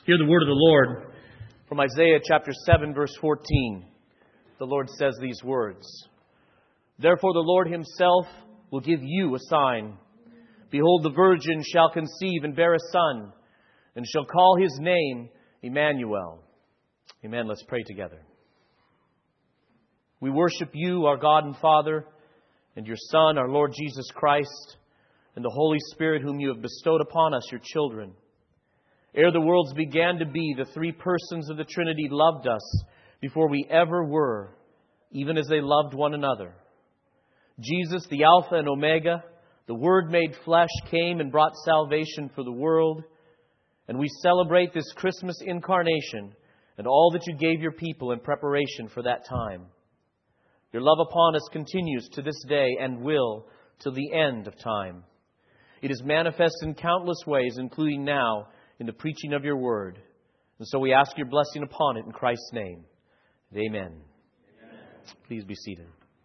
Hear the word of the Lord from Isaiah chapter 7, verse 14. The Lord says these words, "Therefore the Lord himself will give you a sign. Behold, the virgin shall conceive and bear a son, and shall call his name Emmanuel." Amen. Let's pray together. We worship you, our God and Father, and your Son, our Lord Jesus Christ, and the Holy Spirit whom you have bestowed upon us, your children. Ere the worlds began to be, the three persons of the Trinity loved us before we ever were, even as they loved one another. Jesus, the Alpha and Omega, the Word made flesh, came and brought salvation for the world. And we celebrate this Christmas incarnation and all that you gave your people in preparation for that time. Your love upon us continues to this day and will till the end of time. It is manifest in countless ways, including now in the preaching of your word. And so we ask your blessing upon it in Christ's name. Amen. Amen. Please be seated.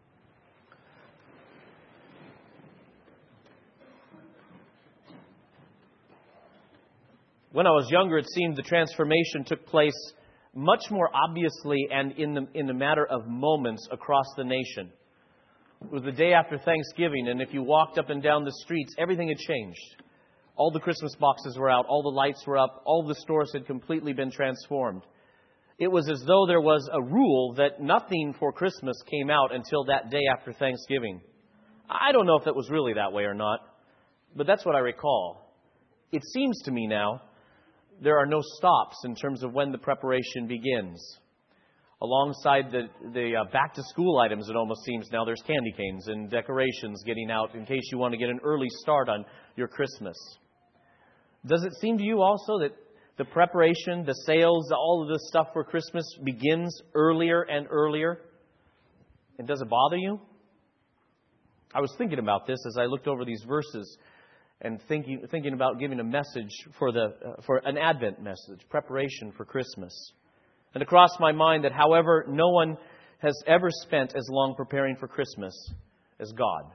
When I was younger, it seemed the transformation took place much more obviously and in the matter of moments across the nation. It was the day after Thanksgiving, and if you walked up and down the streets, everything had changed. All the Christmas boxes were out, all the lights were up, all the stores had completely been transformed. It was as though there was a rule that nothing for Christmas came out until that day after Thanksgiving. I don't know if that was really that way or not, but that's what I recall. It seems to me now there are no stops in terms of when the preparation begins. Alongside the back-to-school items, it almost seems now there's candy canes and decorations getting out in case you want to get an early start on your Christmas. Does it seem to you also that the preparation, the sales, all of this stuff for Christmas begins earlier and earlier? And does it bother you? I was thinking about this as I looked over these verses and thinking about giving a message for an Advent message, preparation for Christmas. And it crossed my mind that however, no one has ever spent as long preparing for Christmas as God.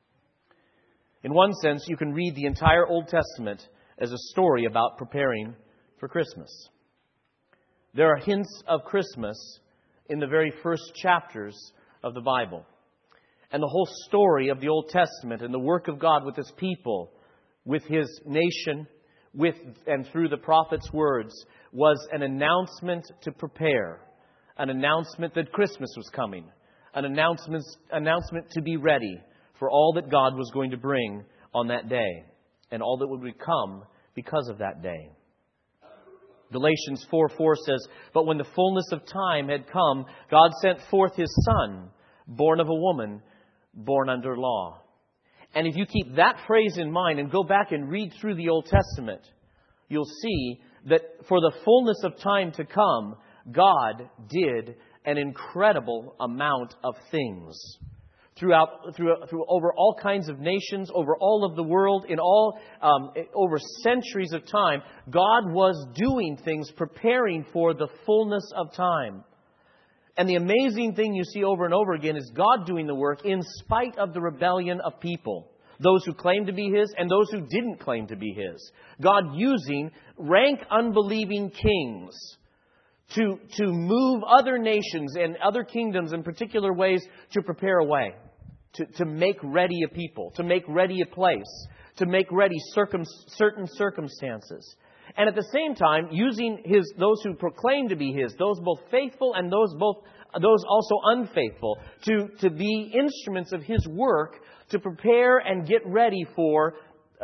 In one sense, you can read the entire Old Testament as a story about preparing for Christmas. There are hints of Christmas in the very first chapters of the Bible. And the whole story of the Old Testament and the work of God with His people, with His nation, with and through the prophet's words, was an announcement to prepare, an announcement that Christmas was coming, an announcement to be ready for all that God was going to bring on that day and all that would become because of that day. Galatians 4:4 says, "But when the fullness of time had come, God sent forth His Son, born of a woman, born under law." And if you keep that phrase in mind and go back and read through the Old Testament, you'll see that for the fullness of time to come, God did an incredible amount of things. Through over all kinds of nations, over all of the world, over centuries of time, God was doing things, preparing for the fullness of time. And the amazing thing you see over and over again is God doing the work in spite of the rebellion of people. Those who claimed to be His and those who didn't claim to be His. God using rank unbelieving kings to move other nations and other kingdoms in particular ways to prepare a way. To make ready a people. To make ready a place. To make ready certain circumstances. And at the same time, using those who proclaim to be His, those both faithful and those also unfaithful, to be instruments of His work to prepare and get ready for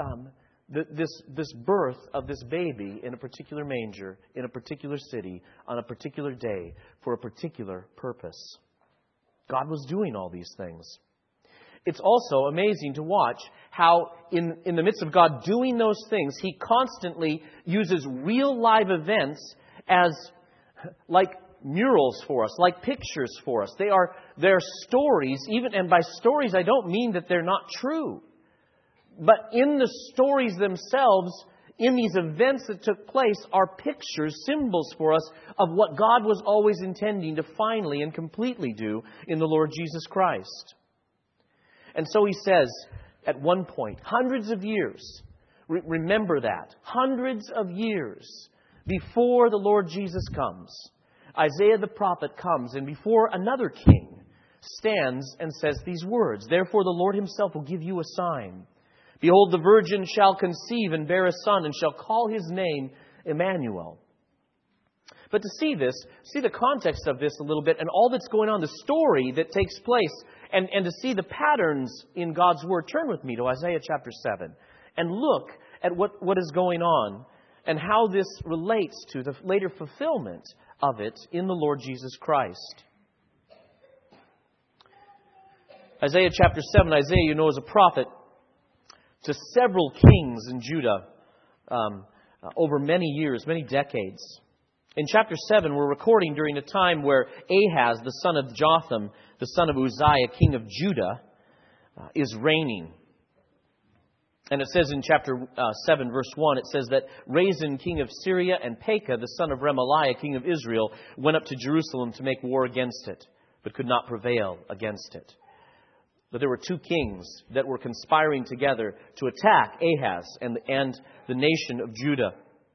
this birth of this baby in a particular manger, in a particular city, on a particular day, for a particular purpose. God was doing all these things. It's also amazing to watch how in the midst of God doing those things, He constantly uses real live events as like murals for us, like pictures for us. They're stories, and by stories I don't mean that they're not true. But in the stories themselves, in these events that took place, are pictures, symbols for us of what God was always intending to finally and completely do in the Lord Jesus Christ. And so He says, at one point, hundreds of years, remember that, hundreds of years before the Lord Jesus comes, Isaiah the prophet comes, and before another king stands and says these words, "Therefore the Lord himself will give you a sign. Behold, the virgin shall conceive and bear a son, and shall call his name Emmanuel." But to see this, see the context of this a little bit, and all that's going on, the story that takes place, and to see the patterns in God's Word, turn with me to Isaiah chapter 7, and look at what is going on, and how this relates to the later fulfillment of it in the Lord Jesus Christ. Isaiah chapter 7, Isaiah, you know, is a prophet to several kings in Judah over many years, many decades. In chapter 7, we're recording during a time where Ahaz, the son of Jotham, the son of Uzziah, king of Judah, is reigning. And it says in chapter 7, verse 1, it says that Rezin, king of Syria, and Pekah, the son of Remaliah, king of Israel, went up to Jerusalem to make war against it, but could not prevail against it. But there were two kings that were conspiring together to attack Ahaz and the nation of Judah.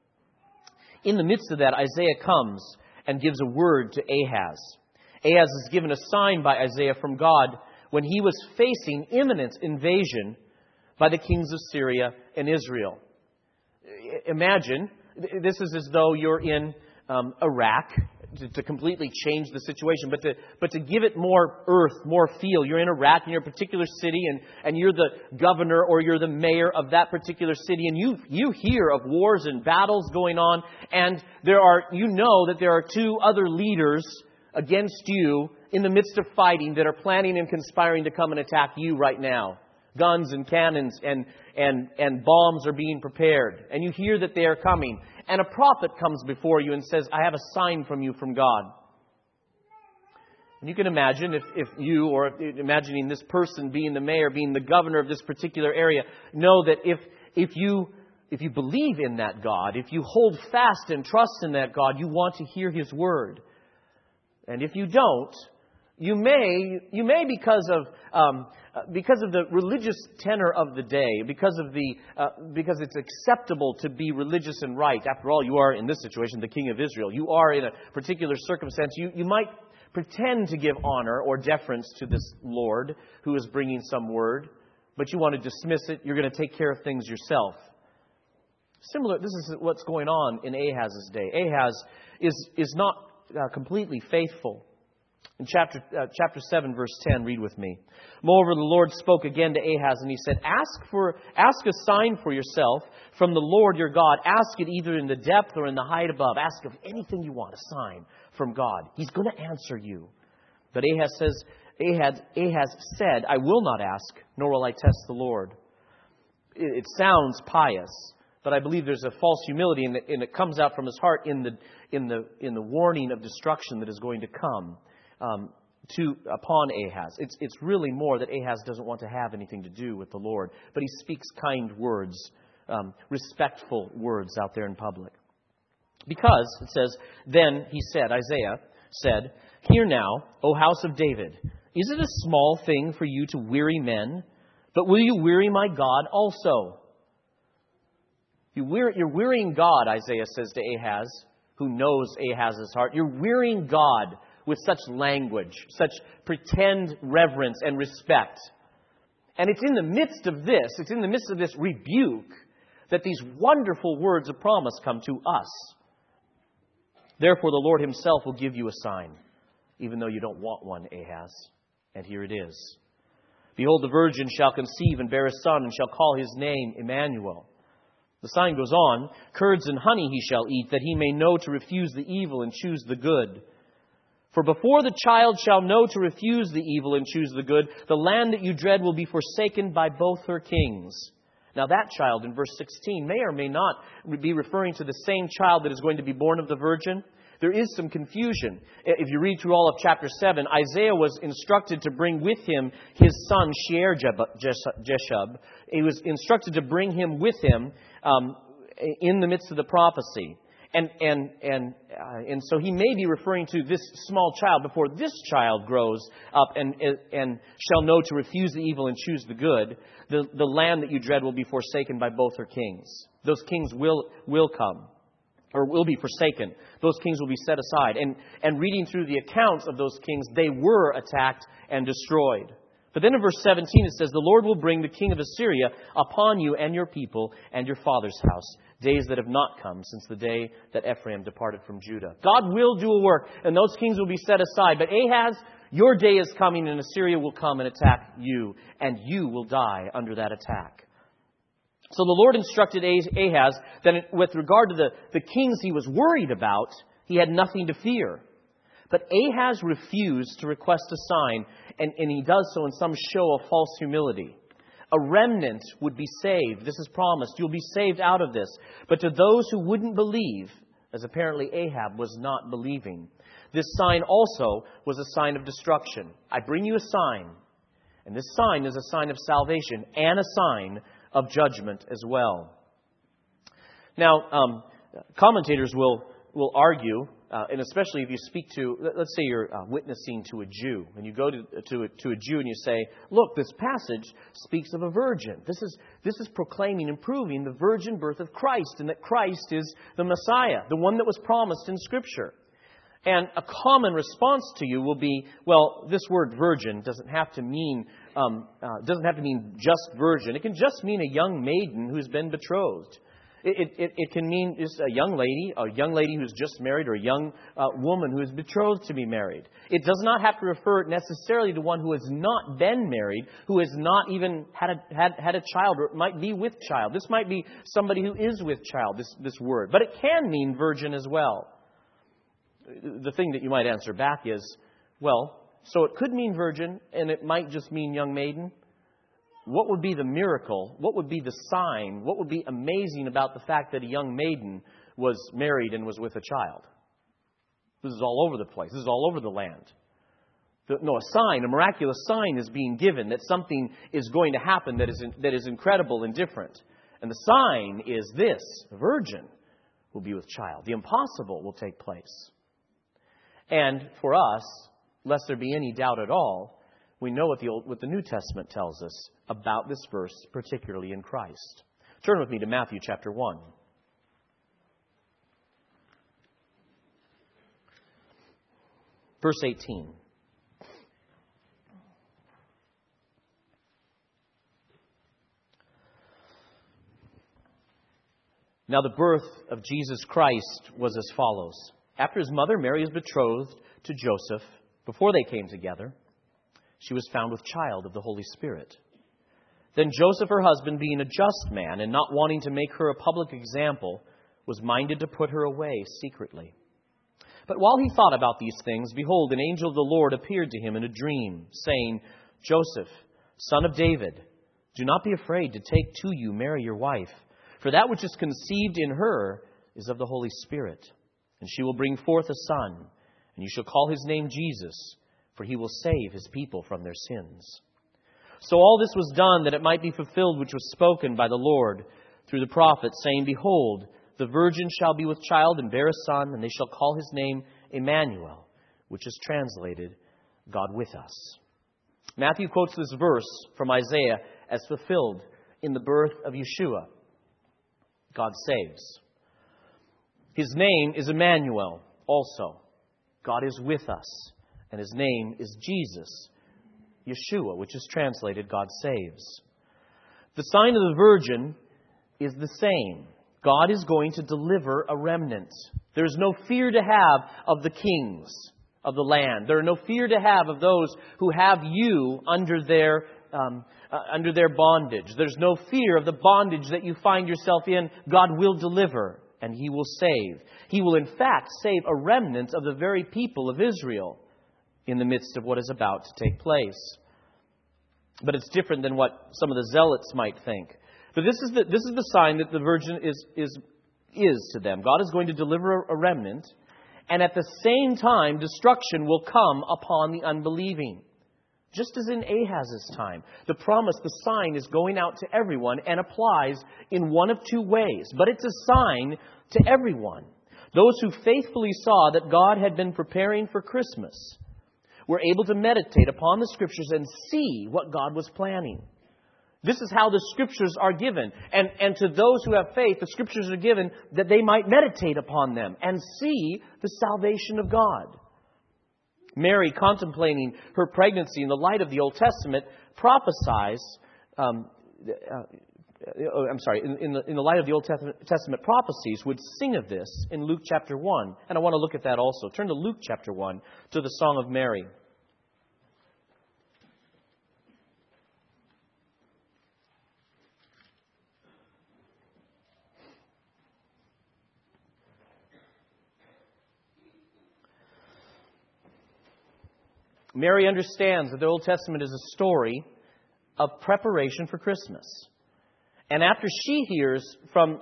In the midst of that, Isaiah comes and gives a word to Ahaz. Ahaz is given a sign by Isaiah from God when he was facing imminent invasion by the kings of Syria and Israel. Imagine, this is as though you're in Iraq, to completely change the situation, but to give it more earth, more feel. You're in Iraq, in your particular city, and you're the governor or you're the mayor of that particular city, and you hear of wars and battles going on, and you know that there are two other leaders against you in the midst of fighting that are planning and conspiring to come and attack you right now. Guns and cannons and bombs are being prepared, and you hear that they are coming. And a prophet comes before you and says, "I have a sign from you from God." And you can imagine if you, or imagining this person being the mayor, being the governor of this particular area, know that if you believe in that God, if you hold fast and trust in that God, you want to hear His word. And if you don't, you may because of the religious tenor of the day, because it's acceptable to be religious and right. After all, you are, in this situation, the king of Israel. You are in a particular circumstance. You might pretend to give honor or deference to this Lord who is bringing some word, but you want to dismiss it. You're going to take care of things yourself. Similar, this is what's going on in Ahaz's day. Ahaz is not completely faithful. In chapter 7, verse 10, read with me. "Moreover, the Lord spoke again to Ahaz, and he said, Ask a sign for yourself from the Lord your God. Ask it either in the depth or in the height above. Ask of anything you want, a sign from God. He's going to answer you." But Ahaz said, "I will not ask, nor will I test the Lord." It sounds pious, but I believe there's a false humility, and it comes out from his heart in the warning of destruction that is going to come upon Ahaz. It's really more that Ahaz doesn't want to have anything to do with the Lord, but he speaks kind words, respectful words out there in public. Because, it says, then he said, Isaiah said, "Hear now, O house of David, is it a small thing for you to weary men? But will you weary my God also?" You're wearying God, Isaiah says to Ahaz, who knows Ahaz's heart. You're wearying God with such language, such pretend reverence and respect. And it's in the midst of this rebuke, that these wonderful words of promise come to us. "Therefore the Lord himself will give you a sign," even though you don't want one, Ahaz. And here it is. "Behold, the virgin shall conceive and bear a son, and shall call his name Emmanuel." The sign goes on, "Curds and honey he shall eat, that he may know to refuse the evil and choose the good. For before the child shall know to refuse the evil and choose the good, the land that you dread will be forsaken by both her kings." Now that child in verse 16 may or may not be referring to the same child that is going to be born of the virgin. There is some confusion. If you read through all of chapter 7, Isaiah was instructed to bring with him his son Shear-Jashub. He was instructed to bring him with him in the midst of the prophecy. And so he may be referring to this small child before this child grows up and shall know to refuse the evil and choose the good. The land that you dread will be forsaken by both her kings. Those kings will come. or will be forsaken. Those kings will be set aside. And reading through the accounts of those kings, they were attacked and destroyed. But then in verse 17 it says, the Lord will bring the king of Assyria upon you and your people and your father's house, days that have not come since the day that Ephraim departed from Judah. God will do a work, and those kings will be set aside. But Ahaz, your day is coming, and Assyria will come and attack you, and you will die under that attack. So the Lord instructed Ahaz that with regard to the kings he was worried about, he had nothing to fear. But Ahaz refused to request a sign, and he does so in some show of false humility. A remnant would be saved. This is promised. You'll be saved out of this. But to those who wouldn't believe, as apparently Ahab was not believing, this sign also was a sign of destruction. I bring you a sign, and this sign is a sign of salvation and a sign of judgment as well. Now, commentators will argue, and especially if you speak to, let's say you're witnessing to a Jew, and you go to a Jew and you say, look, this passage speaks of a virgin. This is proclaiming and proving the virgin birth of Christ, and that Christ is the Messiah, the one that was promised in Scripture. And a common response to you will be, well, this word virgin doesn't have to mean just virgin. It can just mean a young maiden who's been betrothed. It can mean just a young lady who's just married, or a young woman who is betrothed to be married. It does not have to refer necessarily to one who has not been married, who has not even had a child, or it might be with child. This might be somebody who is with child, this word. But it can mean virgin as well. The thing that you might answer back is, well, so it could mean virgin, and it might just mean young maiden. What would be the miracle? What would be the sign? What would be amazing about the fact that a young maiden was married and was with a child? This is all over the place. This is all over the land. No, a miraculous sign is being given that something is going to happen that is incredible and different. And the sign is this: a virgin will be with child. The impossible will take place. And for us, lest there be any doubt at all, we know what the New Testament tells us about this verse, particularly in Christ. Turn with me to Matthew chapter 1. Verse 18. Now the birth of Jesus Christ was as follows. After his mother Mary was betrothed to Joseph, before they came together, she was found with child of the Holy Spirit. Then Joseph, her husband, being a just man and not wanting to make her a public example, was minded to put her away secretly. But while he thought about these things, behold, an angel of the Lord appeared to him in a dream, saying, Joseph, son of David, do not be afraid to take to you Mary your wife, for that which is conceived in her is of the Holy Spirit. And she will bring forth a son, and you shall call his name Jesus, for he will save his people from their sins. So all this was done that it might be fulfilled which was spoken by the Lord through the prophet, saying, Behold, the virgin shall be with child and bear a son, and they shall call his name Emmanuel, which is translated, God with us. Matthew quotes this verse from Isaiah as fulfilled in the birth of Yeshua. God saves. His name is Emmanuel also. God is with us. And his name is Jesus, Yeshua, which is translated, God saves. The sign of the virgin is the same. God is going to deliver a remnant. There is no fear to have of the kings of the land. There are no fear to have of those who have you under their bondage. There's no fear of the bondage that you find yourself in. God will deliver, and he will save. He will, in fact, save a remnant of the very people of Israel in the midst of what is about to take place. But it's different than what some of the zealots might think. But this is the sign that the virgin is to them. God is going to deliver a remnant, and at the same time, destruction will come upon the unbelieving. Just as in Ahaz's time, the promise, the sign, is going out to everyone and applies in one of two ways. But it's a sign to everyone. Those who faithfully saw that God had been preparing for Christmas were able to meditate upon the Scriptures and see what God was planning. This is how the Scriptures are given. And to those who have faith, the Scriptures are given that they might meditate upon them and see the salvation of God. Mary, contemplating her pregnancy in the light of the Old Testament, prophesies, in the light of the Old Testament prophecies, would sing of this in Luke chapter 1. And I want to look at that also. Turn to Luke chapter 1, to the Song of Mary. Mary understands that the Old Testament is a story of preparation for Christmas. And after she hears from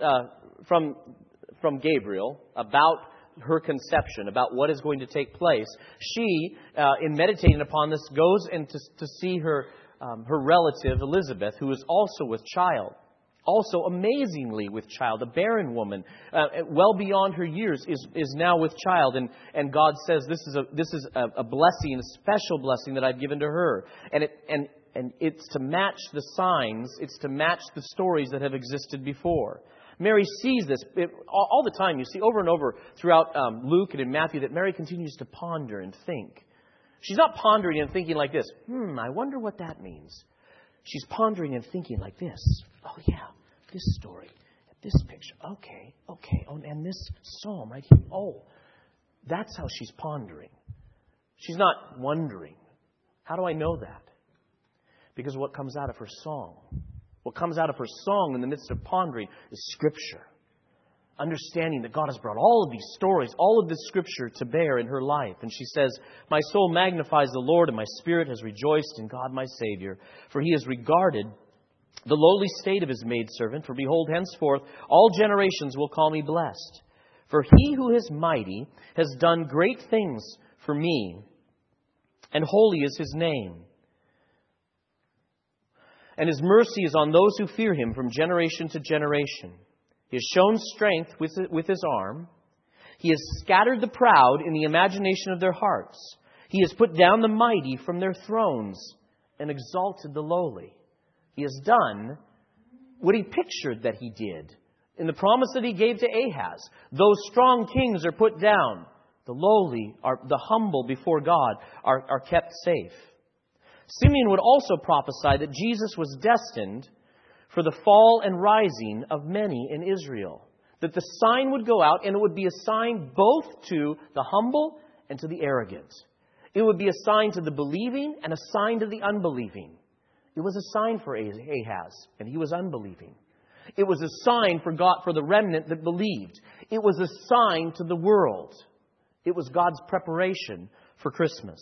Gabriel about her conception, about what is going to take place, she, in meditating upon this, goes in to see her relative Elizabeth, who is also with child. Also, amazingly with child, a barren woman, well beyond her years, is now with child, and God says this is a blessing, a special blessing that I've given to her, and it's to match the signs, it's to match the stories that have existed before. Mary sees this all the time. You see over and over throughout Luke and in Matthew that Mary continues to ponder and think. She's not pondering and thinking like this. I wonder what that means. She's pondering and thinking like this. Oh, yeah, this story, this picture. Okay. Oh, and this psalm right here. Oh, that's how she's pondering. She's not wondering. How do I know that? Because what comes out of her song, what comes out of her song in the midst of pondering is Scripture. Understanding that God has brought all of these stories, all of this Scripture to bear in her life. And she says, "My soul magnifies the Lord, and my spirit has rejoiced in God my Savior. For He has regarded the lowly state of His maidservant. For behold, henceforth all generations will call me blessed. For He who is mighty has done great things for me, and holy is His name. And His mercy is on those who fear Him from generation to generation. He has shown strength with His arm. He has scattered the proud in the imagination of their hearts. He has put down the mighty from their thrones and exalted the lowly." He has done what He pictured that He did in the promise that He gave to Ahaz. Those strong kings are put down. The lowly, the humble before God, are kept safe. Simeon would also prophesy that Jesus was destined for the fall and rising of many in Israel. That the sign would go out, and it would be a sign both to the humble and to the arrogant. It would be a sign to the believing and a sign to the unbelieving. It was a sign for Ahaz, and he was unbelieving. It was a sign for God, for the remnant that believed. It was a sign to the world. It was God's preparation for Christmas.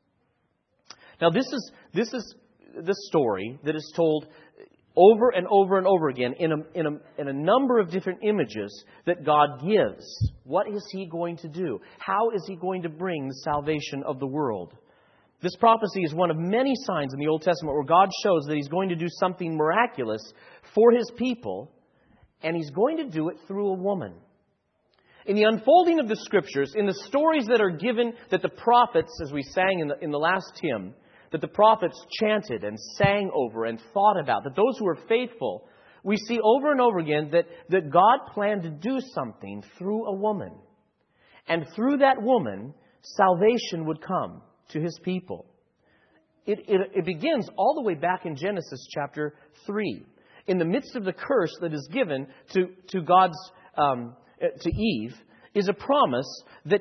Now, this is the story that is told over and over and over again in a number of different images that God gives. What is He going to do? How is He going to bring the salvation of the world? This prophecy is one of many signs in the Old Testament where God shows that He's going to do something miraculous for His people, and He's going to do it through a woman. In the unfolding of the Scriptures, in the stories that are given, that the prophets, as we sang in the last hymn, that the prophets chanted and sang over and thought about, that those who were faithful, we see over and over again that God planned to do something through a woman. And through that woman, salvation would come to His people. It begins all the way back in Genesis chapter 3. In the midst of the curse that is given to to Eve, is a promise that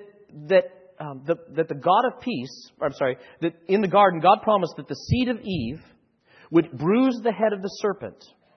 the God of peace, that in the garden, God promised that the seed of Eve would bruise the head of the serpent.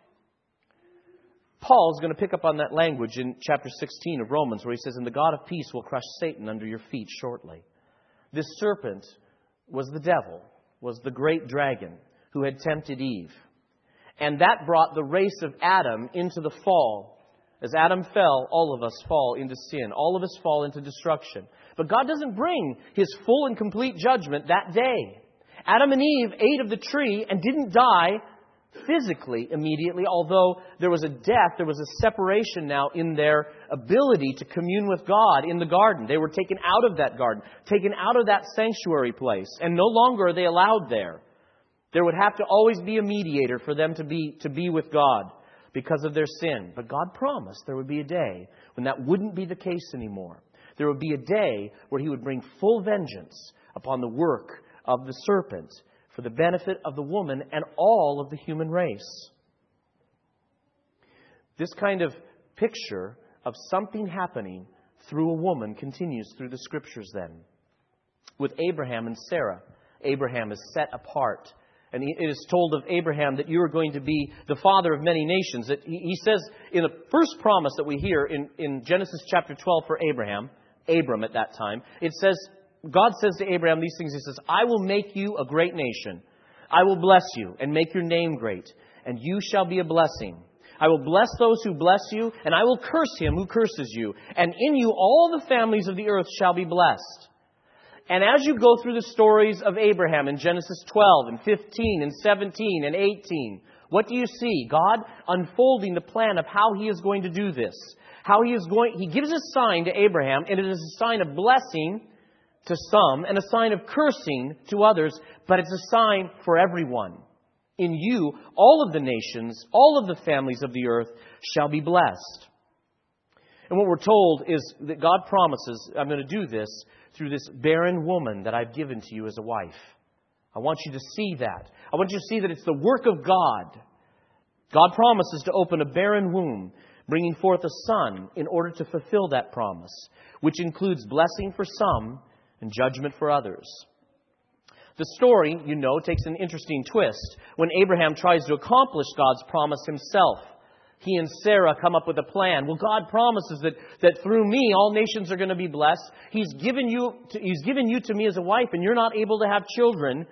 Paul is going to pick up on that language in chapter 16 of Romans, where he says, "And the God of peace will crush Satan under your feet shortly." This serpent was the devil, was the great dragon who had tempted Eve. And that brought the race of Adam into the fall. As Adam fell, all of us fall into sin. All of us fall into destruction. But God doesn't bring His full and complete judgment that day. Adam and Eve ate of the tree and didn't die physically immediately, although there was a death, there was a separation now in their ability to commune with God in the garden. They were taken out of that garden, taken out of that sanctuary place, and no longer are they allowed there. There would have to always be a mediator for them to be with God because of their sin. But God promised there would be a day when that wouldn't be the case anymore. There would be a day where He would bring full vengeance upon the work of the serpent for the benefit of the woman and all of the human race. This kind of picture of something happening through a woman continues through the Scriptures then. With Abraham and Sarah, Abraham is set apart. And it is told of Abraham that you are going to be the father of many nations. That he says in the first promise that we hear in Genesis chapter 12 for Abraham, Abram at that time, it says, God says to Abraham these things. He says, I will make you a great nation. I will bless you and make your name great, and you shall be a blessing. I will bless those who bless you, and I will curse him who curses you. And in you all the families of the earth shall be blessed. And as you go through the stories of Abraham in Genesis 12 and 15 and 17 and 18, what do you see? God unfolding the plan of how He is going to do this. He gives a sign to Abraham, and it is a sign of blessing to some and a sign of cursing to others, but it's a sign for everyone. In you, all of the nations, all of the families of the earth shall be blessed. And what we're told is that God promises, I'm going to do this through this barren woman that I've given to you as a wife. I want you to see that. I want you to see that it's the work of God. God promises to open a barren womb, bringing forth a son in order to fulfill that promise, which includes blessing for some and judgment for others. The story, takes an interesting twist when Abraham tries to accomplish God's promise himself. He and Sarah come up with a plan. Well, God promises that through me all nations are going to be blessed. He's given you to me as a wife, and you're not able to have children.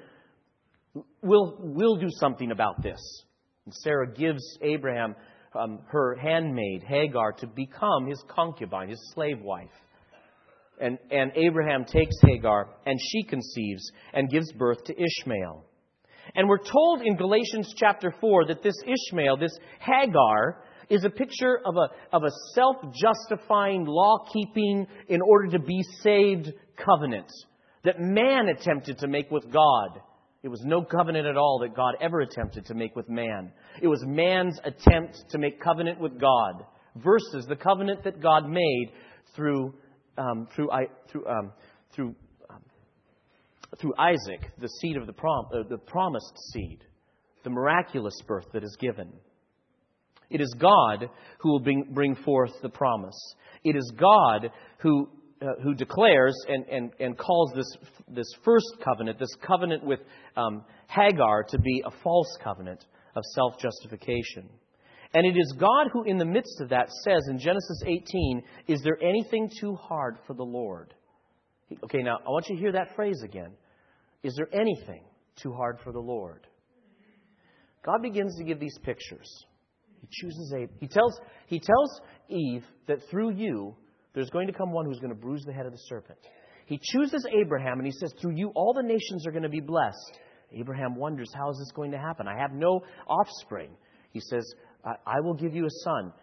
We'll do something about this. And Sarah gives Abraham her handmaid, Hagar, to become his concubine, his slave wife. And Abraham takes Hagar, and she conceives and gives birth to Ishmael. And we're told in Galatians chapter 4 that this Ishmael, this Hagar, is a picture of a self-justifying, law-keeping, in order to be saved covenant that man attempted to make with God. It was no covenant at all that God ever attempted to make with man. It was man's attempt to make covenant with God versus the covenant that God made through Isaac, the seed of the promised seed, the miraculous birth that is given. It is God who will bring forth the promise. It is God who declares and calls this first covenant, this covenant with Hagar, to be a false covenant of self-justification. And it is God who, in the midst of that, says in Genesis 18, is there anything too hard for the Lord? Okay, now, I want you to hear that phrase again. Is there anything too hard for the Lord? God begins to give these pictures. He chooses He tells Eve that through you, there's going to come one who's going to bruise the head of the serpent. He chooses Abraham, and he says, through you, all the nations are going to be blessed. Abraham wonders, how is this going to happen? I have no offspring. He says, I will give you a son.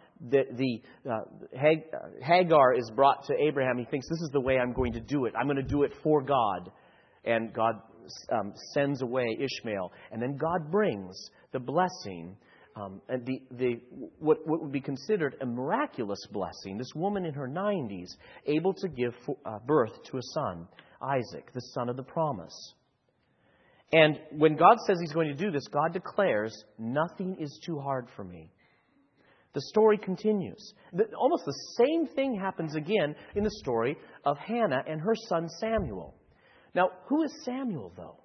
Hagar is brought to Abraham. He thinks, this is the way I'm going to do it. I'm going to do it for God. And God sends away Ishmael. And then God brings the blessing, and what would be considered a miraculous blessing. This woman in her 90s, able to give birth to a son, Isaac, the son of the promise. And when God says He's going to do this, God declares, nothing is too hard for me. The story continues. Almost the same thing happens again in the story of Hannah and her son Samuel. Now, who is Samuel, though?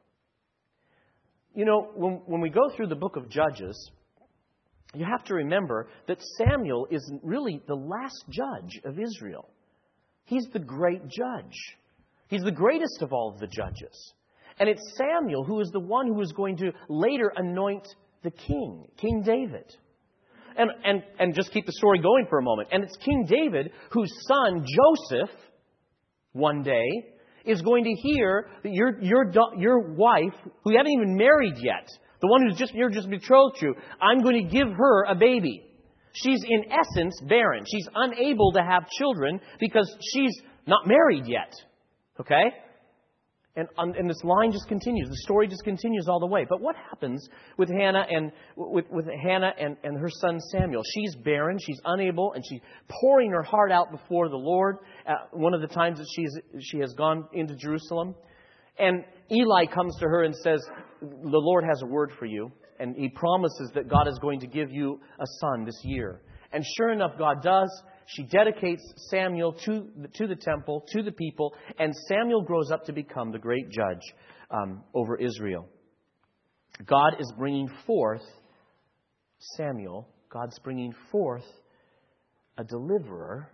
When we go through the book of Judges, you have to remember that Samuel is really the last judge of Israel. He's the great judge. He's the greatest of all of the judges. And it's Samuel who is the one who is going to later anoint the king, King David. And just keep the story going for a moment. And it's King David whose son, Joseph, one day, is going to hear that your wife, who you haven't even married yet, the one you're just betrothed to, I'm going to give her a baby. She's in essence barren. She's unable to have children because she's not married yet. Okay? And this line just continues. The story just continues all the way. But what happens with Hannah and with Hannah and her son Samuel? She's barren. She's unable, and she's pouring her heart out before the Lord. One of the times that she has gone into Jerusalem, and Eli comes to her and says, "The Lord has a word for you," and he promises that God is going to give you a son this year. And sure enough, God does. She dedicates Samuel to the temple, to the people, and Samuel grows up to become the great judge over Israel. God is bringing forth Samuel. God's bringing forth a deliverer,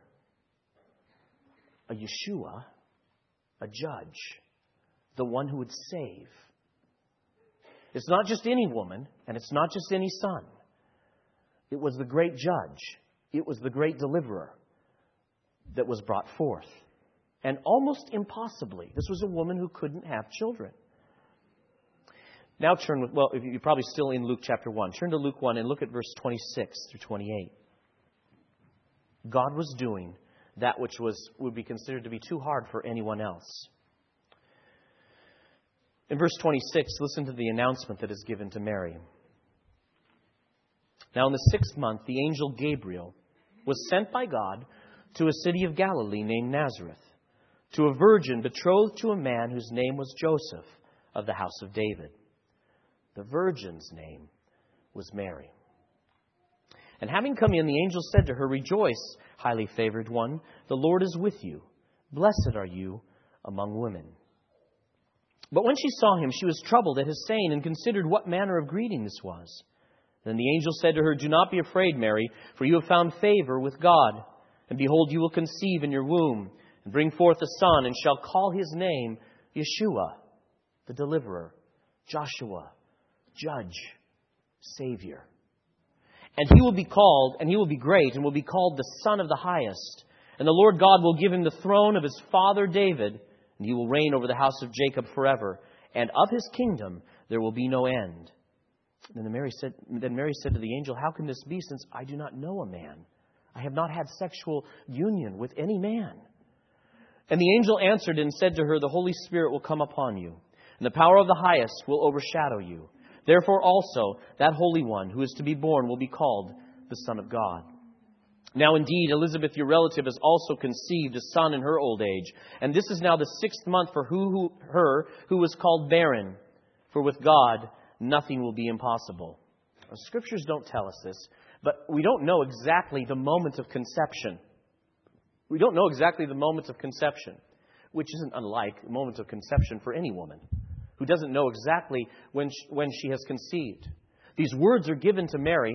a Yeshua, a judge, the one who would save. It's not just any woman, and it's not just any son. It was the great judge. It was the great deliverer that was brought forth. And almost impossibly, this was a woman who couldn't have children. Now you're probably still in Luke chapter 1. Turn to Luke 1 and look at verse 26 through 28. God was doing that which would be considered to be too hard for anyone else. In verse 26, listen to the announcement that is given to Mary. Now in the 6th month, the angel Gabriel was sent by God to a city of Galilee named Nazareth, to a virgin betrothed to a man whose name was Joseph, of the house of David. The virgin's name was Mary. And having come in, the angel said to her, "Rejoice, highly favored one, the Lord is with you. Blessed are you among women." But when she saw him, she was troubled at his saying, and considered what manner of greeting this was. Then the angel said to her, "Do not be afraid, Mary, for you have found favor with God. And behold, you will conceive in your womb, and bring forth a son, and shall call his name Yeshua, the deliverer, Joshua, judge, Savior. And he will be great, and will be called the Son of the Highest. And the Lord God will give him the throne of his father David, and he will reign over the house of Jacob forever. And of his kingdom there will be no end." Then Mary said to the angel, "How can this be, since I do not know a man? I have not had sexual union with any man." And the angel answered and said to her, "The Holy Spirit will come upon you, and the power of the Highest will overshadow you. Therefore also that Holy One who is to be born will be called the Son of God. Now indeed, Elizabeth, your relative, has also conceived a son in her old age. And this is now the 6th month for her who was called barren. For with God nothing will be impossible." Now, Scriptures don't tell us this, but we don't know exactly the moment of conception. We don't know exactly the moments of conception, which isn't unlike the moments of conception for any woman who doesn't know exactly when she has conceived. These words are given to Mary,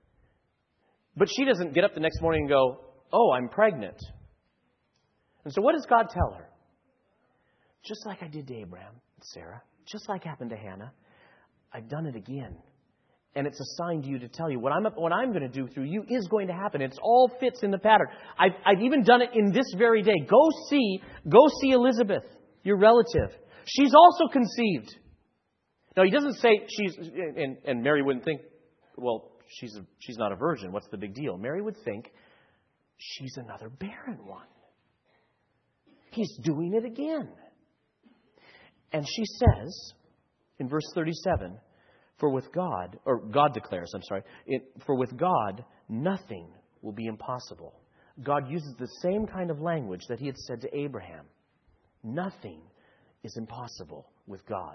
but she doesn't get up the next morning and go, "Oh, I'm pregnant." And so what does God tell her? Just like I did to Abraham and Sarah, just like happened to Hannah, I've done it again. And it's a sign to you to tell you what I'm going to do through you is going to happen. It all fits in the pattern. I've even done it in this very day. Go see Elizabeth, your relative. She's also conceived. Now, he doesn't say she's, and Mary wouldn't think, well, she's not a virgin. What's the big deal? Mary would think, she's another barren one. He's doing it again. And she says, in verse 37, God declares, for with God, nothing will be impossible. God uses the same kind of language that he had said to Abraham. Nothing is impossible with God.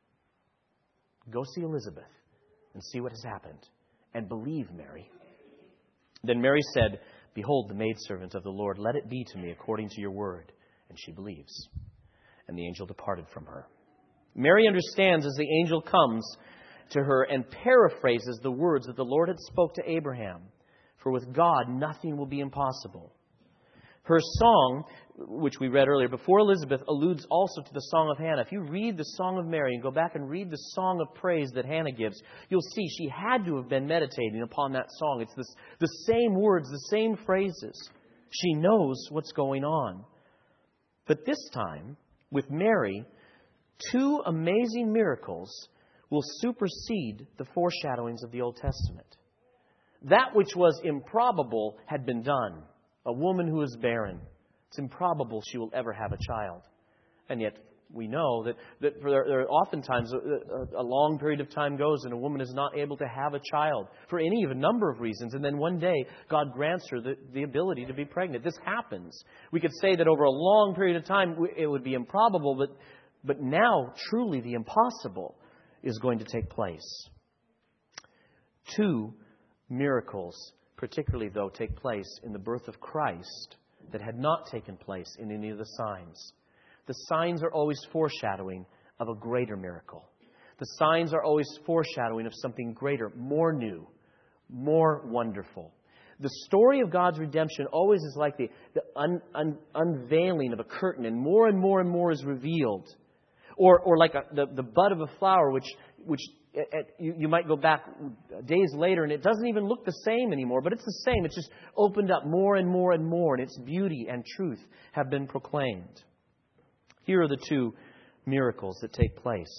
Go see Elizabeth and see what has happened. And believe, Mary. Then Mary said, "Behold, the maidservant of the Lord, let it be to me according to your word." And she believes. And the angel departed from her. Mary understands as the angel comes to her and paraphrases the words that the Lord had spoke to Abraham. For with God, nothing will be impossible. Her song, which we read earlier, before Elizabeth, alludes also to the Song of Hannah. If you read the Song of Mary and go back and read the song of praise that Hannah gives, you'll see she had to have been meditating upon that song. It's the same words, the same phrases. She knows what's going on. But this time, with Mary, two amazing miracles will supersede the foreshadowings of the Old Testament. That which was improbable had been done. A woman who is barren. It's improbable she will ever have a child. And yet, we know that there are oftentimes a long period of time goes and a woman is not able to have a child for any of a number of reasons. And then one day, God grants her the ability to be pregnant. This happens. We could say that over a long period of time, it would be improbable, but now, truly, the impossible is going to take place. 2 miracles, particularly, though, take place in the birth of Christ that had not taken place in any of the signs. The signs are always foreshadowing of a greater miracle. The signs are always foreshadowing of something greater, more new, more wonderful. The story of God's redemption always is like the unveiling of a curtain, and more is revealed. Or like the bud of a flower, which you might go back days later and it doesn't even look the same anymore, but it's the same. It's just opened up more and more, and its beauty and truth have been proclaimed. Here are the 2 miracles that take place.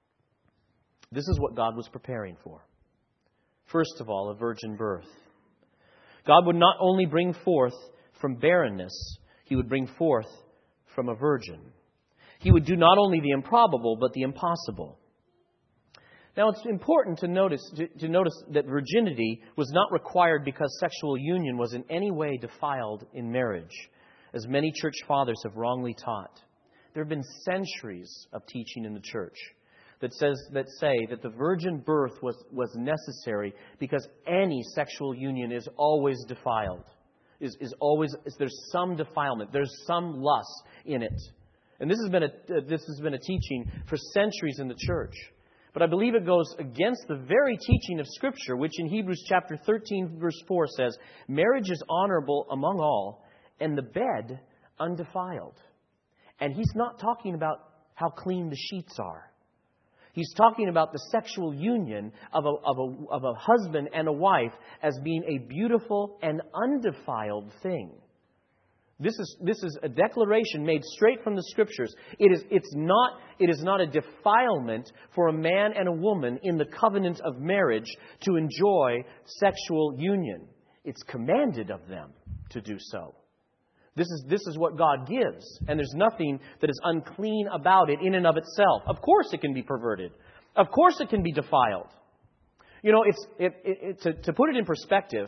This is what God was preparing for. First of all, a virgin birth. God would not only bring forth from barrenness, He would bring forth from a virgin. He would do not only the improbable, but the impossible. Now, it's important to notice that virginity was not required because sexual union was in any way defiled in marriage, as many church fathers have wrongly taught. There have been centuries of teaching in the church that say that the virgin birth was necessary because any sexual union is always defiled. There's some defilement. There's some lust in it. And this has been a teaching for centuries in the church. But I believe it goes against the very teaching of Scripture, which in Hebrews chapter 13, verse 4 says, marriage is honorable among all, and the bed undefiled. And he's not talking about how clean the sheets are. He's talking about the sexual union of a husband and a wife as being a beautiful and undefiled thing. This is a declaration made straight from the Scriptures. It is not a defilement for a man and a woman in the covenant of marriage to enjoy sexual union. It's commanded of them to do so. This is what God gives, and there's nothing that is unclean about it in and of itself. Of course it can be perverted. Of course it can be defiled. You know, to put it in perspective,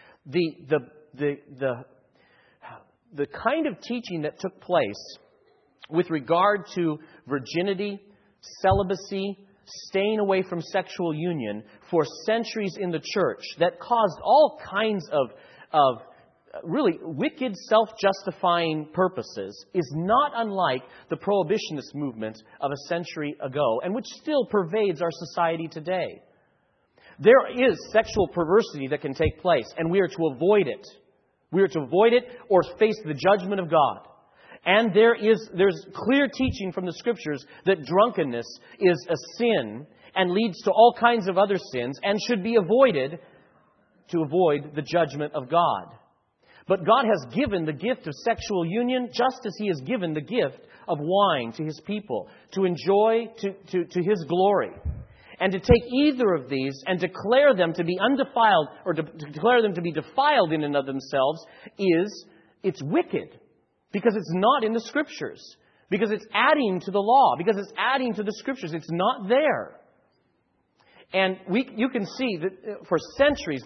the kind of teaching that took place with regard to virginity, celibacy, staying away from sexual union for centuries in the church that caused all kinds of really wicked, self-justifying purposes is not unlike the prohibitionist movement of a century ago, and which still pervades our society today. There is sexual perversity that can take place, and we are to avoid it. We are to avoid it or face the judgment of God. And there's clear teaching from the Scriptures that drunkenness is a sin and leads to all kinds of other sins and should be avoided to avoid the judgment of God. But God has given the gift of sexual union just as He has given the gift of wine to His people to enjoy to His glory. And to take either of these and declare them to be undefiled or to declare them to be defiled in and of themselves it's wicked. Because it's not in the Scriptures. Because it's adding to the law. Because it's adding to the Scriptures. It's not there. And you can see that for centuries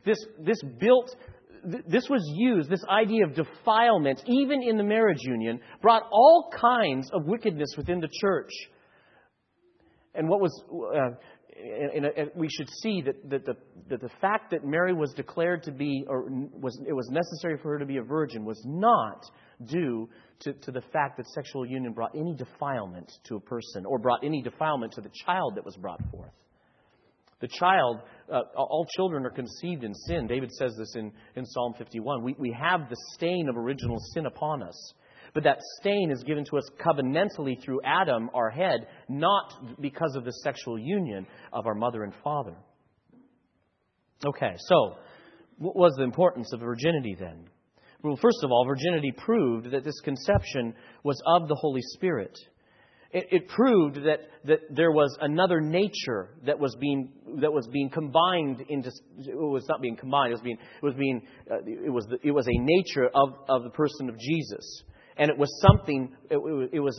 this was used, this idea of defilement, even in the marriage union, brought all kinds of wickedness within the church. And what was, we should see that the fact that Mary was declared to be, it was necessary for her to be a virgin, was not due to the fact that sexual union brought any defilement to a person or brought any defilement to the child that was brought forth. The child, all children are conceived in sin. David says this in Psalm 51. We have the stain of original sin upon us. But that stain is given to us covenantally through Adam, our head, not because of the sexual union of our mother and father. Okay, so what was the importance of virginity then? Well, first of all, virginity proved that this conception was of the Holy Spirit. It proved that there was another nature that was being combined into. It was not being combined. It was a nature of the person of Jesus. And it was something, it was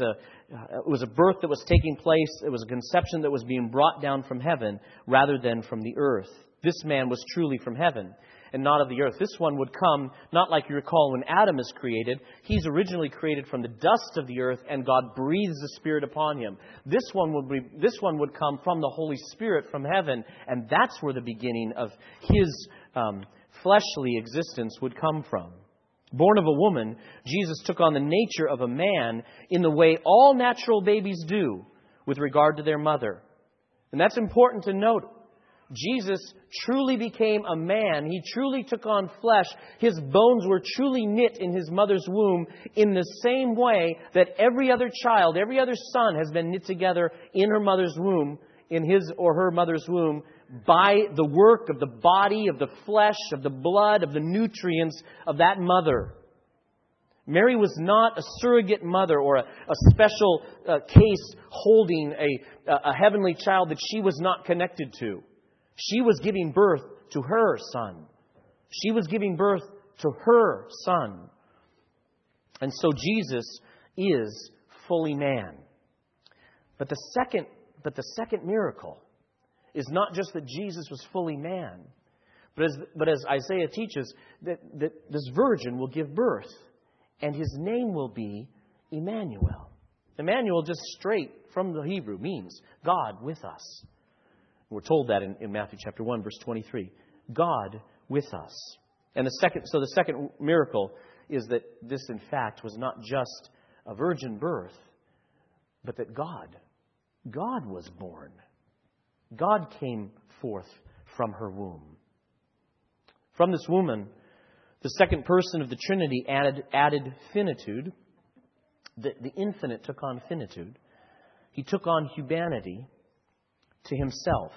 a birth that was taking place. It was a conception that was being brought down from heaven rather than from the earth. This man was truly from heaven and not of the earth. This one would come, not like you recall when Adam is created. He's originally created from the dust of the earth, and God breathes the Spirit upon him. This one would come from the Holy Spirit from heaven, and that's where the beginning of his fleshly existence would come from. Born of a woman, Jesus took on the nature of a man in the way all natural babies do with regard to their mother. And that's important to note. Jesus truly became a man. He truly took on flesh. His bones were truly knit in his mother's womb in the same way that every other child, every other son has been knit together in her mother's womb, in his or her mother's womb, by the work of the body, of the flesh, of the blood, of the nutrients of that mother. Mary was not a surrogate mother or a special case holding a heavenly child that she was not connected to. She was giving birth to her son. She was giving birth to her son. And so Jesus is fully man. But the second miracle is not just that Jesus was fully man, but as Isaiah teaches, that this virgin will give birth, and his name will be Emmanuel. Emmanuel, just straight from the Hebrew, means God with us. We're told that in Matthew chapter 1, verse 23. God with us. And the second miracle is that this, in fact, was not just a virgin birth, but that God was born. God came forth from her womb. From this woman, the second person of the Trinity added finitude. The infinite took on finitude. He took on humanity to himself.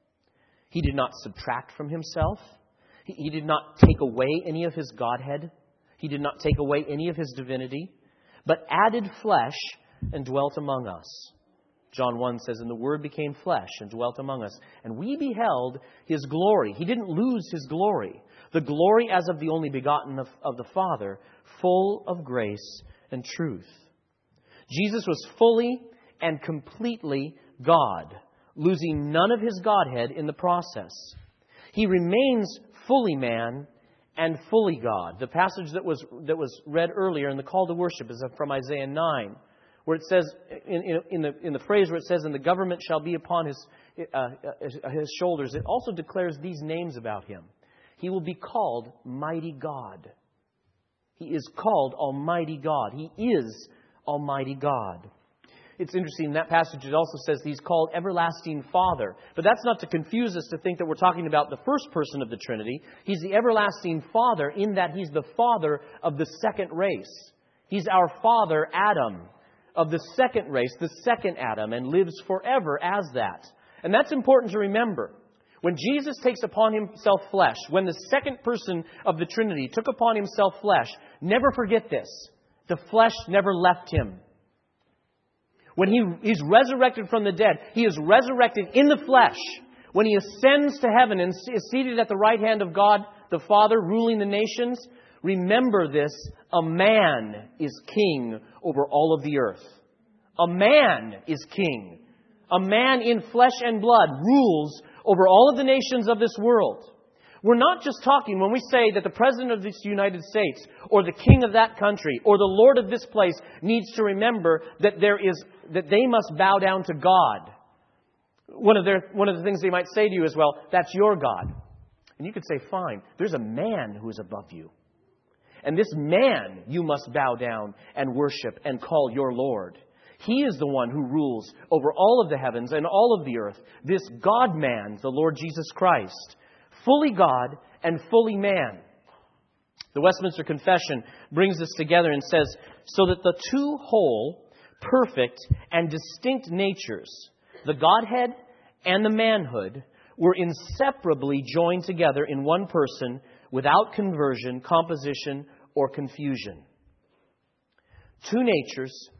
He did not subtract from himself. He did not take away any of his Godhead. He did not take away any of his divinity, but added flesh and dwelt among us. John 1 says, "And the Word became flesh and dwelt among us, and we beheld His glory." He didn't lose His glory. The glory as of the only begotten of the Father, full of grace and truth. Jesus was fully and completely God, losing none of His Godhead in the process. He remains fully man and fully God. The passage that was read earlier in the call to worship is from Isaiah 9. Where it says, in the phrase where it says, "And the government shall be upon his shoulders," it also declares these names about Him. He will be called Mighty God. He is called Almighty God. He is Almighty God. It's interesting, in that passage it also says He's called Everlasting Father. But that's not to confuse us to think that we're talking about the first person of the Trinity. He's the Everlasting Father in that He's the father of the second race. He's our father, Adam, of the second race, the second Adam, and lives forever as that. And that's important to remember. When Jesus takes upon Himself flesh, when the second person of the Trinity took upon Himself flesh, never forget this. The flesh never left Him. When He's resurrected from the dead, He is resurrected in the flesh. When He ascends to heaven and is seated at the right hand of God the Father, ruling the nations, remember this, a man is king over all of the earth. A man is king. A man in flesh and blood rules over all of the nations of this world. We're not just talking when we say that the President of this United States or the King of that country or the Lord of this place needs to remember that they must bow down to God. One of the things they might say to you is, well, that's your God. And you could say, fine, there's a man who is above you. And this man you must bow down and worship and call your Lord. He is the one who rules over all of the heavens and all of the earth. This God-man, the Lord Jesus Christ, fully God and fully man. The Westminster Confession brings this together and says, so that the two whole, perfect, and distinct natures, the Godhead and the manhood, were inseparably joined together in one person without conversion, composition, or confusion. Two natures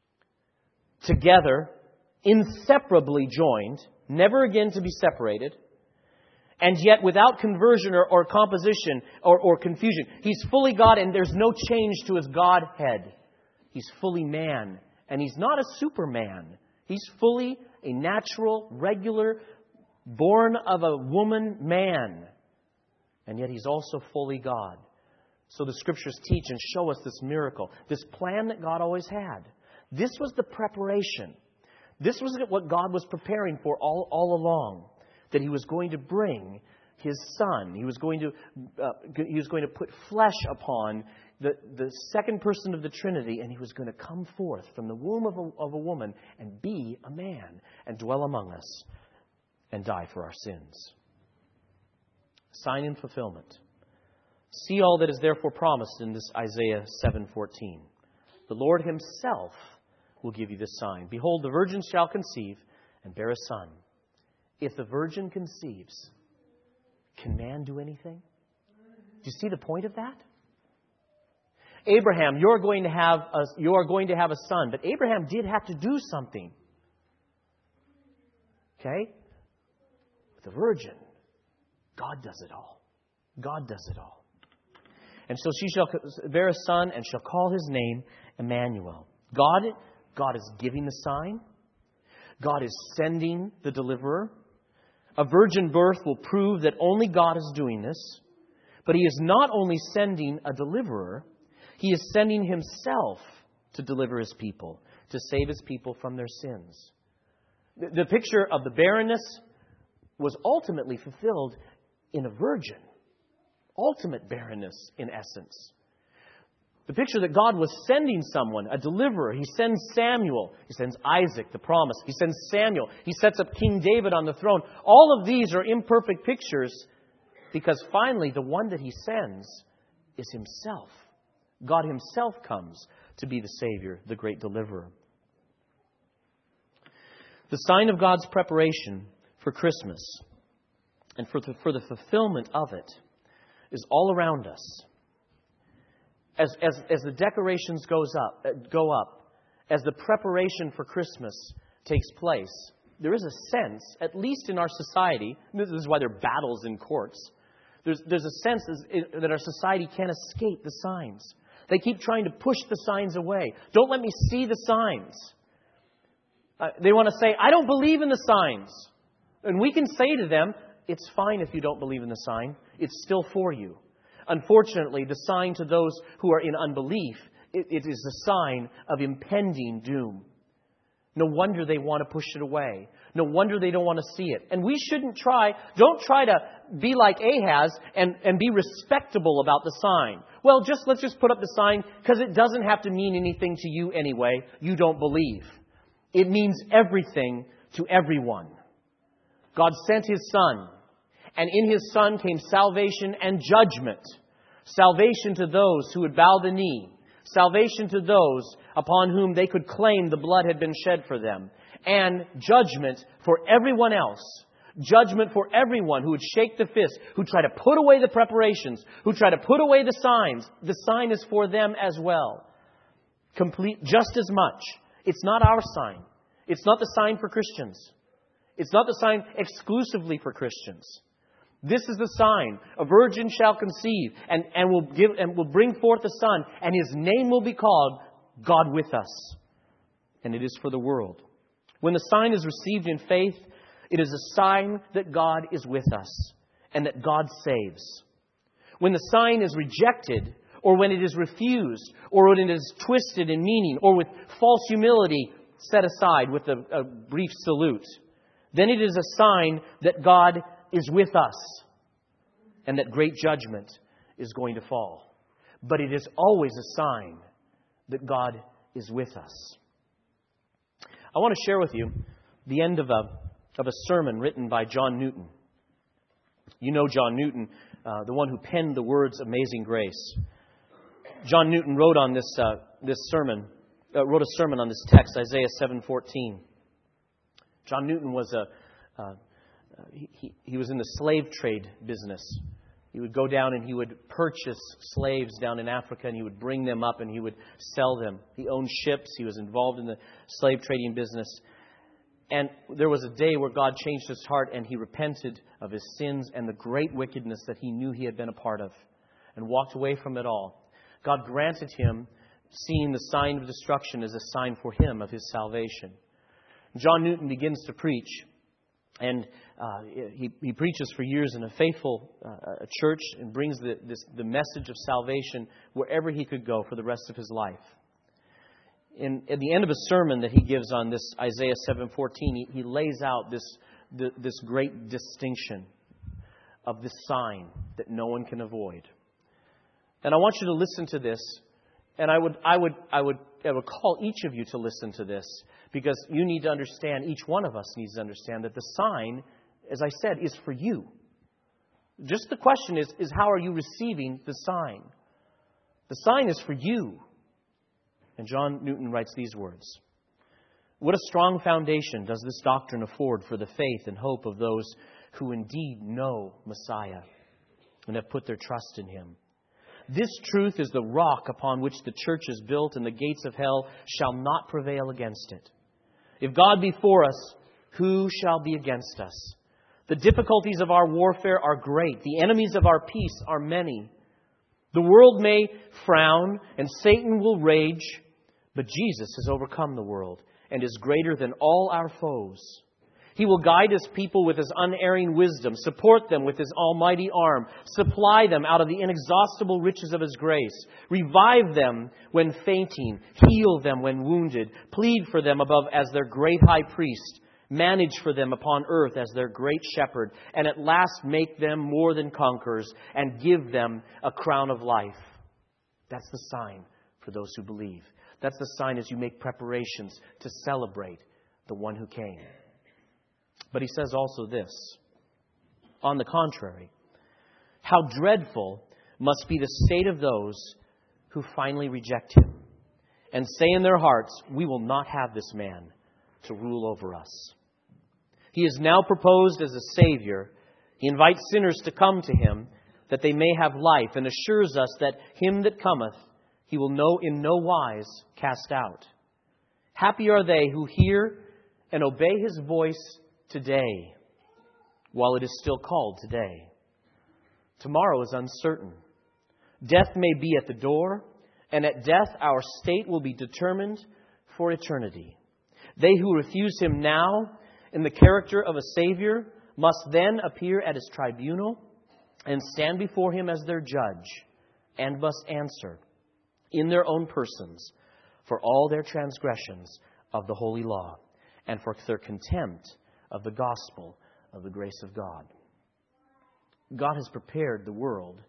together, inseparably joined, never again to be separated, and yet without conversion or composition or confusion. He's fully God and there's no change to His Godhead. He's fully man. And He's not a superman. He's fully a natural, regular, born of a woman man. And yet He's also fully God. So the Scriptures teach and show us this miracle, this plan that God always had. This was the preparation. This was what God was preparing for all along. That He was going to bring His Son. He was going to put flesh upon the second person of the Trinity, and He was going to come forth from the womb of a woman and be a man and dwell among us and die for our sins. Sign and fulfillment. See all that is therefore promised in this Isaiah 7:14. The Lord Himself will give you this sign. Behold, the virgin shall conceive and bear a son. If the virgin conceives, can man do anything? Do you see the point of that? Abraham, you're going to have a son, but Abraham did have to do something. Okay? But the virgin, God does it all. God does it all. And so she shall bear a son and shall call his name Emmanuel. God is giving the sign. God is sending the deliverer. A virgin birth will prove that only God is doing this. But He is not only sending a deliverer, He is sending Himself to deliver His people, to save His people from their sins. The picture of the barrenness was ultimately fulfilled in a virgin. Ultimate barrenness, in essence. The picture that God was sending someone, a deliverer. He sends Samuel. He sends Isaac, the promise. He sends Samuel. He sets up King David on the throne. All of these are imperfect pictures because finally the one that He sends is Himself. God Himself comes to be the Savior, the great deliverer. The sign of God's preparation for Christmas and for the fulfillment of it is all around us. As the decorations go up, as the preparation for Christmas takes place, there is a sense, at least in our society, this is why there are battles in courts, there's a sense that our society can't escape the signs. They keep trying to push the signs away. Don't let me see the signs. They want to say, I don't believe in the signs. And we can say to them, it's fine if you don't believe in the sign. It's still for you. Unfortunately, the sign to those who are in unbelief, it is a sign of impending doom. No wonder they want to push it away. No wonder they don't want to see it. And we don't try to be like Ahaz and be respectable about the sign. Well, let's just put up the sign because it doesn't have to mean anything to you anyway. You don't believe. It means everything to everyone. God sent His Son, and in His Son came salvation and judgment. Salvation to those who would bow the knee. Salvation to those upon whom they could claim the blood had been shed for them. And judgment for everyone else. Judgment for everyone who would shake the fist, who try to put away the preparations, who try to put away the signs. The sign is for them as well. Complete just as much. It's not our sign. It's not the sign for Christians. It's not the sign exclusively for Christians. This is the sign. A virgin shall conceive and will bring forth a son, and His name will be called God with us. And it is for the world. When the sign is received in faith, it is a sign that God is with us and that God saves. When the sign is rejected, or when it is refused, or when it is twisted in meaning, or with false humility set aside with a brief salute, then it is a sign that God is with us and that great judgment is going to fall. But it is always a sign that God is with us. I want to share with you the end of a sermon written by John Newton. You know John Newton, the one who penned the words Amazing Grace. John Newton wrote on this sermon on this text, Isaiah 7:14. John Newton was he was in the slave trade business. He would go down and he would purchase slaves down in Africa, and he would bring them up and he would sell them. He owned ships. He was involved in the slave trading business. And there was a day where God changed his heart and he repented of his sins and the great wickedness that he knew he had been a part of and walked away from it all. God granted him seeing the sign of destruction as a sign for him of his salvation. John Newton begins to preach, and he preaches for years in a faithful church and brings the message of salvation wherever he could go for the rest of his life. At the end of a sermon that he gives on this Isaiah 7:14, he lays out this great distinction of this sign that no one can avoid. And I want you to listen to this, and I would call each of you to listen to this, because you need to understand, each one of us needs to understand that the sign, as I said, is for you. Just the question is how are you receiving the sign? The sign is for you. And John Newton writes these words: "What a strong foundation does this doctrine afford for the faith and hope of those who indeed know Messiah and have put their trust in Him. This truth is the rock upon which the church is built, and the gates of hell shall not prevail against it. If God be for us, who shall be against us? The difficulties of our warfare are great. The enemies of our peace are many. The world may frown and Satan will rage, but Jesus has overcome the world and is greater than all our foes. He will guide His people with His unerring wisdom, support them with His almighty arm, supply them out of the inexhaustible riches of His grace, revive them when fainting, heal them when wounded, plead for them above as their great high priest, manage for them upon earth as their great shepherd, and at last make them more than conquerors and give them a crown of life." That's the sign for those who believe. That's the sign as you make preparations to celebrate the one who came. But he says also this: on the contrary, how dreadful must be the state of those who finally reject Him and say in their hearts, "We will not have this man to rule over us." He is now proposed as a Savior. He invites sinners to come to Him that they may have life, and assures us that him that cometh He will in no wise cast out. Happy are they who hear and obey His voice today, while it is still called today. Tomorrow is uncertain. Death may be at the door, and at death our state will be determined for eternity. They who refuse Him now in the character of a Savior must then appear at His tribunal and stand before Him as their judge, and must answer in their own persons for all their transgressions of the holy law and for their contempt of the gospel of the grace of God. God has prepared the world.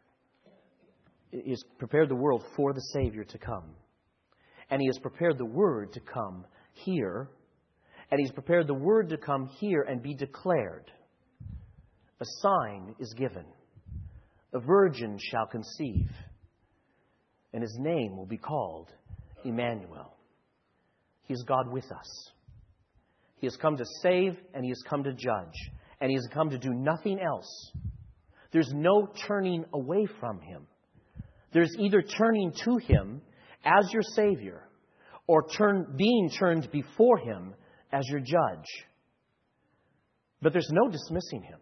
He has prepared the world for the Savior to come. And He has prepared the Word to come here. And He's prepared the Word to come here and be declared. A sign is given. A virgin shall conceive, and His name will be called Emmanuel. He is God with us. He has come to save, and He has come to judge. And He has come to do nothing else. There's no turning away from Him. There's either turning to Him as your Savior, or being turned before Him as your judge. But there's no dismissing Him.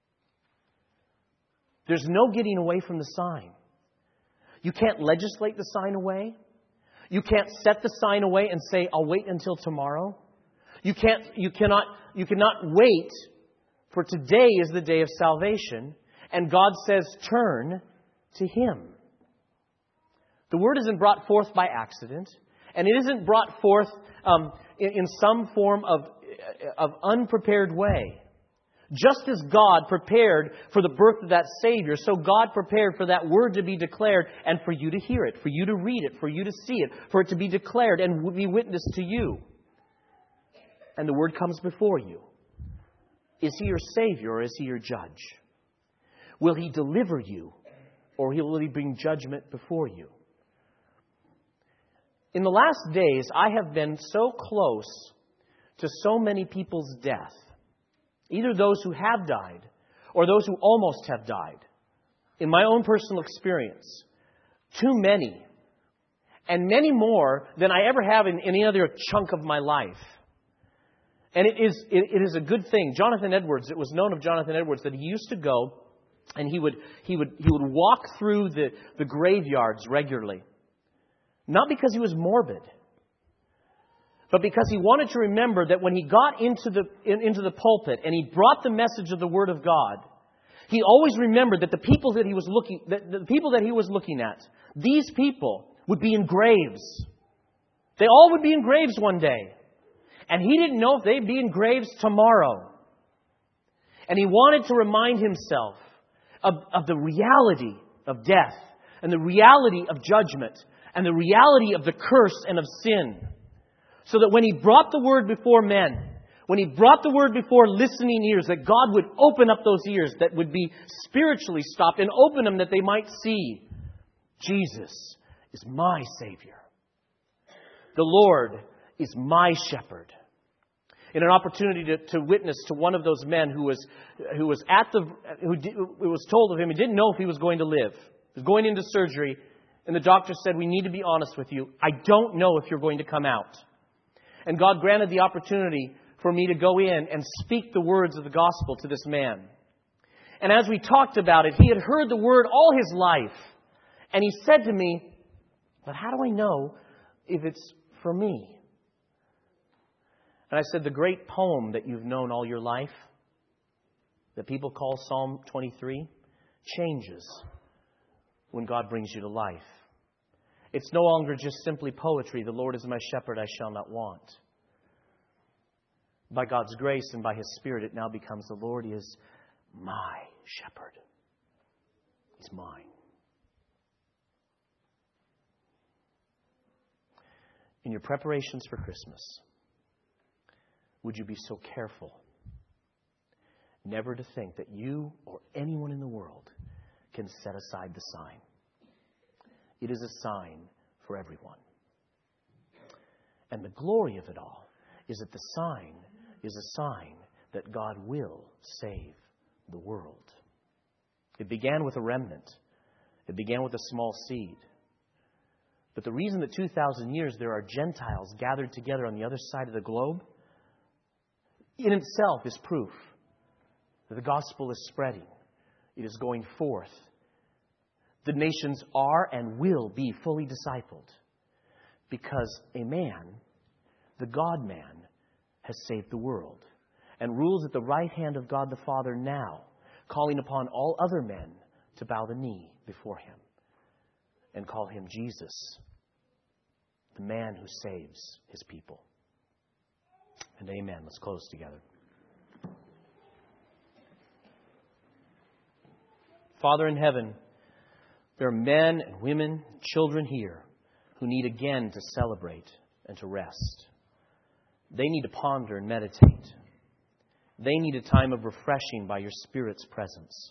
There's no getting away from the sign. You can't legislate the sign away. You can't set the sign away and say, "I'll wait until tomorrow." You cannot wait, for today is the day of salvation, and God says, turn to Him. The Word isn't brought forth by accident, and it isn't brought forth in some form of unprepared way. Just as God prepared for the birth of that Savior, so God prepared for that Word to be declared and for you to hear it, for you to read it, for you to see it, for it to be declared and be witnessed to you. And the Word comes before you. Is He your Savior or is He your judge? Will He deliver you or will He bring judgment before you? In the last days, I have been so close to so many people's death, either those who have died or those who almost have died. In my own personal experience, too many, and many more than I ever have in any other chunk of my life. And it is a good thing. Jonathan Edwards, it was known of Jonathan Edwards that he used to go and he would walk through the graveyards regularly. Not because he was morbid, but because he wanted to remember that when he got into the pulpit and he brought the message of the Word of God, he always remembered that the people that he was looking at, these people would be in graves. They all would be in graves one day. And he didn't know if they'd be in graves tomorrow. And he wanted to remind himself of the reality of death and the reality of judgment and the reality of the curse and of sin. So that when he brought the Word before men, when he brought the Word before listening ears, that God would open up those ears that would be spiritually stopped and open them that they might see, Jesus is my Savior. The Lord is my shepherd. In an opportunity to witness to one of those men who was told of him, he didn't know if he was going to live. He was going into surgery, and the doctor said, "We need to be honest with you. I don't know if you're going to come out." And God granted the opportunity for me to go in and speak the words of the gospel to this man. And as we talked about it, he had heard the word all his life. And he said to me, "But how do I know if it's for me?" And I said, the great poem that you've known all your life, that people call Psalm 23, changes when God brings you to life. It's no longer just simply poetry. The Lord is my shepherd, I shall not want. By God's grace and by His Spirit, it now becomes the Lord is my shepherd. He's mine. In your preparations for Christmas, would you be so careful never to think that you or anyone in the world can set aside the sign? It is a sign for everyone. And the glory of it all is that the sign is a sign that God will save the world. It began with a remnant. It began with a small seed. But the reason that 2,000 years there are Gentiles gathered together on the other side of the globe, in itself is proof that the gospel is spreading. It is going forth. The nations are and will be fully discipled because a man, the God-man, has saved the world and rules at the right hand of God the Father now, calling upon all other men to bow the knee before Him and call Him Jesus, the man who saves His people. And amen. Let's close together. Father in heaven, there are men and women, children here who need again to celebrate and to rest. They need to ponder and meditate. They need a time of refreshing by your Spirit's presence.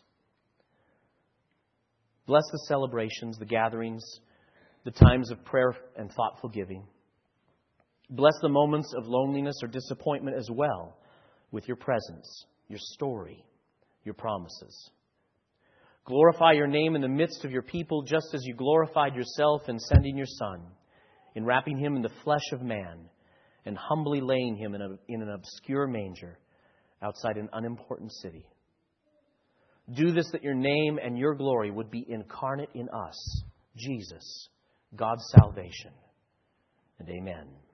Bless the celebrations, the gatherings, the times of prayer and thoughtful giving. Bless the moments of loneliness or disappointment as well with your presence, your story, your promises. Glorify your name in the midst of your people just as you glorified yourself in sending your Son, in wrapping Him in the flesh of man, and humbly laying Him in an obscure manger outside an unimportant city. Do this that your name and your glory would be incarnate in us, Jesus, God's salvation. And amen.